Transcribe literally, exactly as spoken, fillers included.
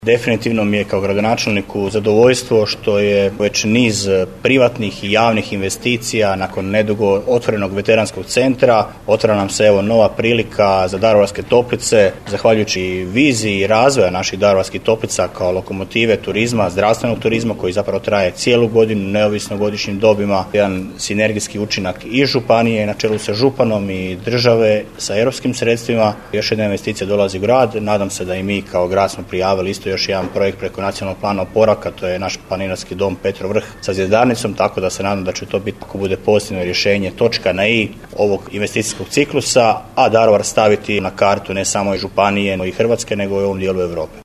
Definitivno mi je kao gradonačelniku zadovoljstvo što je već niz privatnih i javnih investicija nakon nedugo otvorenog veteranskog centra. Otvara nam se evo nova prilika za Daruvarske toplice, zahvaljujući viziji i razvoja naših Daruvarskih toplica kao lokomotive turizma, zdravstvenog turizma koji zapravo traje cijelu godinu, neovisno godišnjim dobima. Jedan sinergijski učinak i županije na čelu sa županom i države sa europskim sredstvima. Još jedna investicija dolazi u grad. Nadam se da i mi kao grad smo prijavili isto još jedan projekt preko nacionalnog plana oporavka, to je naš planinarski dom Petrov Vrh sa zvjezdarnicom, tako da se nadam da će to biti, ako bude pozitivno rješenje, točka na i ovog investicijskog ciklusa, a Daruvar staviti na kartu ne samo i županije, no i Hrvatske, nego i u ovom dijelu Europe.